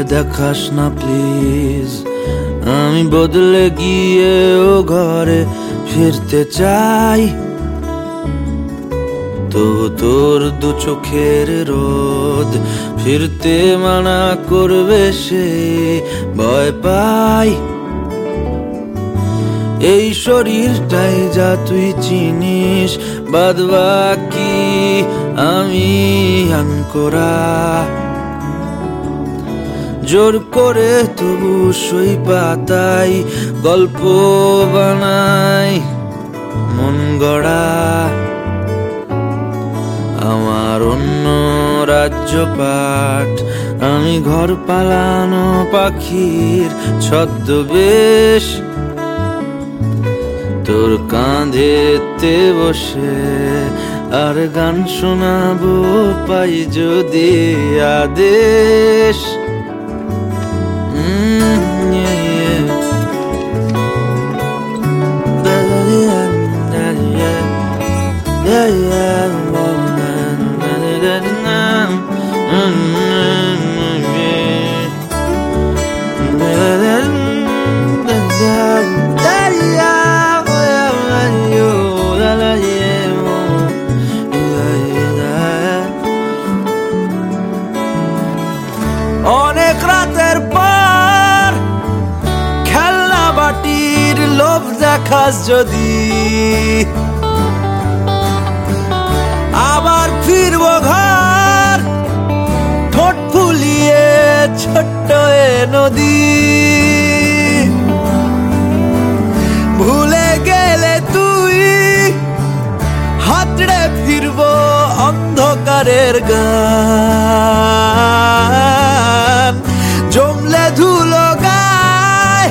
দেখাস না প্লিজ, আমি বদলে গিয়ে ও ঘরে ফিরতে চাই। তবু তোর দু চোখের রোদ ফিরতে মানা করবে সে ভয় পাই। এই শরীরটাই যা তুই চিনিস, বাদ বাকি আমি আনকোরা। জোর করে তবু সই পাতাই গল্প বানাই মন গড়া। আমার অন্য রাজ্য পাঠ, আমি ঘর পালানো পাখির ছদ্মবেশ। তোর কাঁধেতে বসে আর গান শোনাবো পাই যদি আদেশ। অনেক রাতের পর খেলনা বাটির লোভ দেখাস যদি, আবার ফিরবো ঘর ঠোঁট ফুলিয়ে ছোট্ট এ নদী। ভুলে গেলে তুই হাতড়ে ফিরবো অন্ধকারের গান। জমলে ধুলো গায়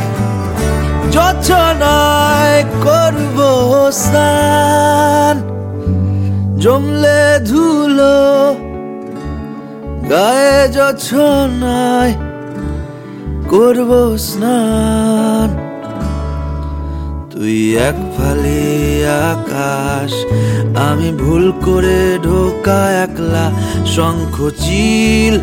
যোছনায় করবো স্নান। জমলে ধুলো গায়ে যোছনায় করবো স্নান। তুই এক ফালি আকাশ, আমি ভুল করে ঢোকা একলা শঙ্খচিল।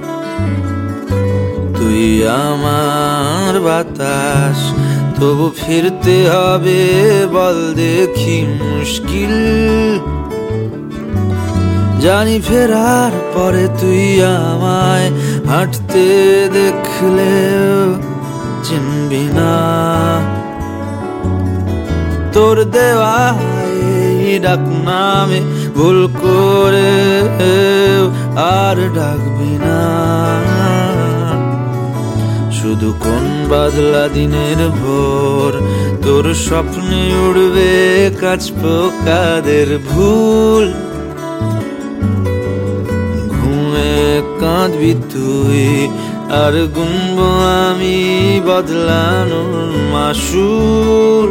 তুই আমার বাতাস, তবু ফিরতে হবে বল দেখি মুশকিল। জানি ফেরার পরে তুই আমায় হাঁটতে দেখলে চিনবি না। তোর দেওয়া এই ডাক নামে ভুল করে আর ডাকবি না। শুধু কোন বাদলা দিনের ভোর তোর স্বপ্নে উড়বে কাঁচ পোকাদের ভুল। ঘুমে কাঁদবি তুই আর গুনবো আমি বদলানোর মাসুল।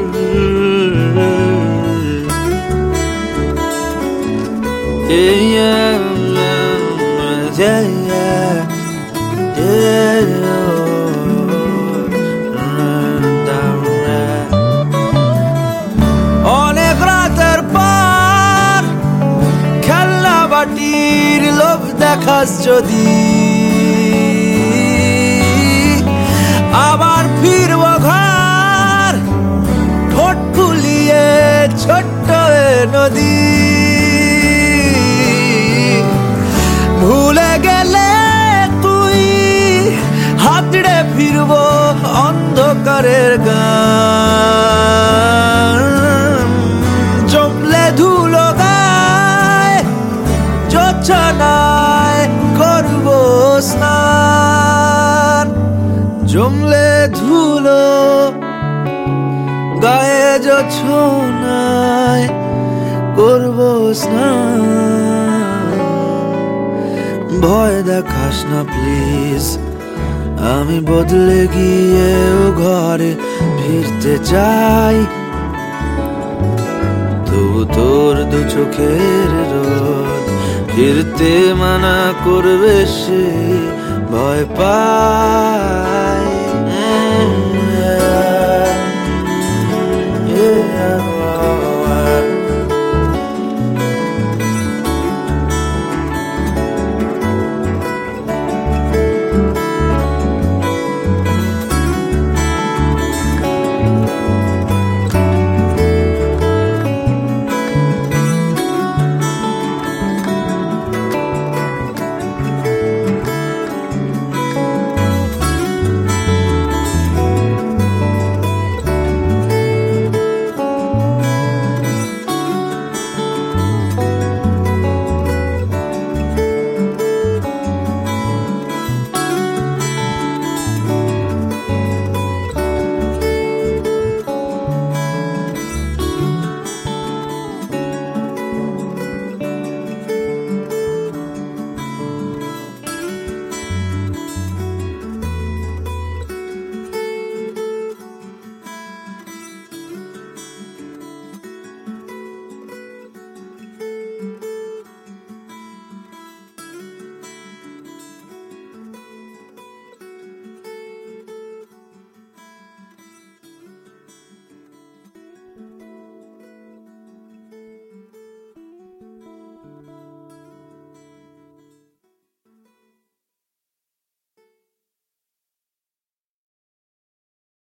অনেক রাতের পর খেলনা বাটির লোভ দেখাস যদি, আবার ফিরবো ঘর ঠোঁট ফুলিয়ে ছোট্ট নদী। ভুলে গেলে তুই হাতড়ে ফিরবো অন্ধকারের গান। জমলে ধুলো গায় যোছনায় করবো স্নান। জমলে ধুলো গায়ে যোছনায় করবো স্নান। ভয় দেখাস না প্লিজ, আমি বদলে গিয়ে ও ঘরে ফিরতে চাই। তবু তোর দু চোখের রোদ ফিরতে মানা করবে সে ভয় পাই।